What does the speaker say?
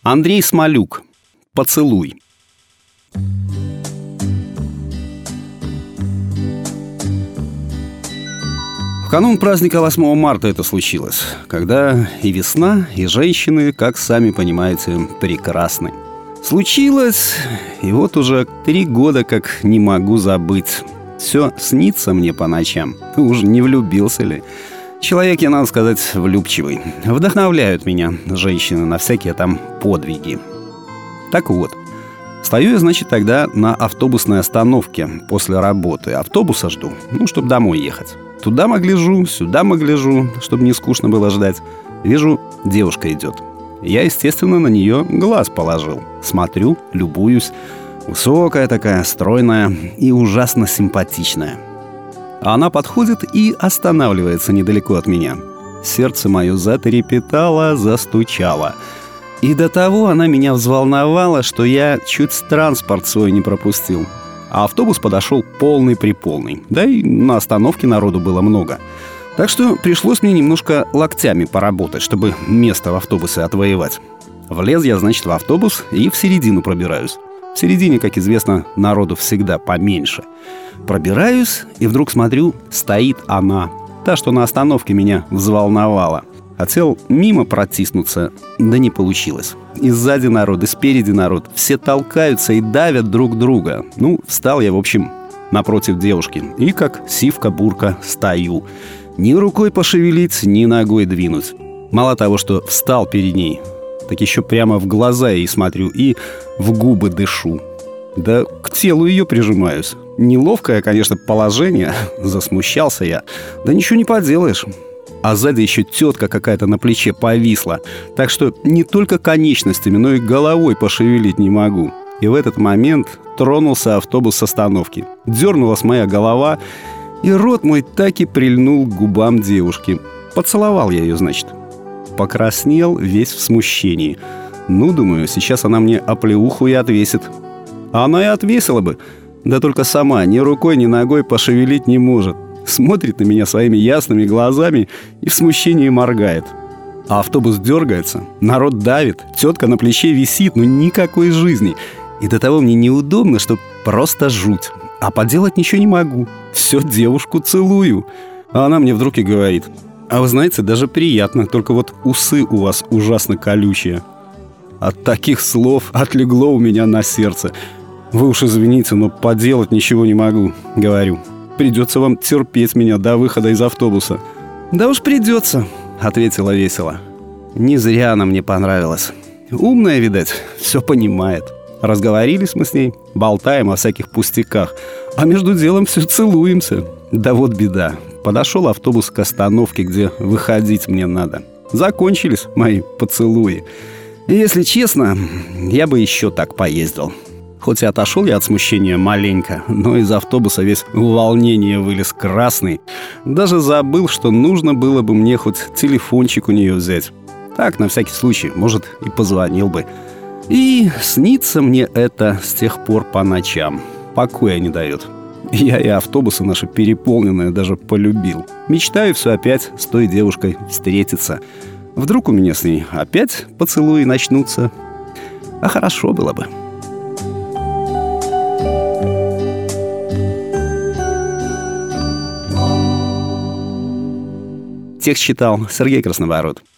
Андрей Смолюк. «Поцелуй». В канун праздника 8 марта это случилось, когда и весна, и женщины, как сами понимаете, прекрасны. Случилось, и вот уже 3 года как не могу забыть. Все снится мне по ночам. Уж не влюбился ли? Человек, я, надо сказать, влюбчивый. Вдохновляют меня женщины на всякие там подвиги. Так вот, стою я, значит, тогда на автобусной остановке после работы. Автобуса жду, чтобы домой ехать. Туда гляжу, сюда гляжу, чтобы не скучно было ждать. Вижу, девушка идет. Я, естественно, на нее глаз положил. Смотрю, любуюсь. Высокая такая, стройная и ужасно симпатичная. А она подходит и останавливается недалеко от меня. Сердце мое затрепетало, застучало. И до того она меня взволновала, что я чуть транспорт свой не пропустил. А автобус подошел полный-приполный. Да и на остановке народу было много. Так что пришлось мне немножко локтями поработать, чтобы место в автобусе отвоевать. Влез я, значит, в автобус и в середину пробираюсь. В середине, как известно, народу всегда поменьше. Пробираюсь, и вдруг смотрю, стоит она. Та, что на остановке меня взволновала. Хотел мимо протиснуться, да не получилось. И сзади народ, и спереди народ. Все толкаются и давят друг друга. Встал я, в общем, напротив девушки. И как сивка-бурка стою. Ни рукой пошевелить, ни ногой двинуть. Мало того, что встал перед ней, так еще прямо в глаза ей смотрю и в губы дышу. Да к телу ее прижимаюсь. Неловкое, конечно, положение. Засмущался я. Да ничего не поделаешь. А сзади еще тетка какая-то на плече повисла. Так что не только конечностями, но и головой пошевелить не могу. И в этот момент тронулся автобус с остановки. Дернулась моя голова, и рот мой так и прильнул к губам девушки. Поцеловал я ее, значит. Покраснел весь в смущении. Думаю, сейчас она мне оплеуху и отвесит. А она и отвесила бы. Да только сама ни рукой, ни ногой пошевелить не может. Смотрит на меня своими ясными глазами и в смущении моргает. А автобус дергается, народ давит, тетка на плече висит, никакой жизни. И до того мне неудобно, что просто жуть. А поделать ничего не могу. Все девушку целую. А она мне вдруг и говорит: а вы знаете, даже приятно, только вот усы у вас ужасно колючие. От таких слов отлегло у меня на сердце. Вы уж извините, но поделать ничего не могу, говорю. Придется вам терпеть меня до выхода из автобуса. Да уж придется, ответила весело. Не зря она мне понравилась. Умная, видать, все понимает. Разговорились мы с ней, болтаем о всяких пустяках, а между делом все целуемся. Да вот беда. Подошел автобус к остановке, где выходить мне надо. Закончились мои поцелуи. И, если честно, я бы еще так поездил. Хоть и отошел я от смущения маленько, но из автобуса весь в волнение вылез красный. Даже забыл, что нужно было бы мне хоть телефончик у нее взять. Так, на всякий случай, может, и позвонил бы. И снится мне это с тех пор по ночам. Покоя не дает. Я и автобусы наши переполненные даже полюбил. Мечтаю все опять с той девушкой встретиться. Вдруг у меня с ней опять поцелуи начнутся. А хорошо было бы. Текст читал Сергей Красноворот.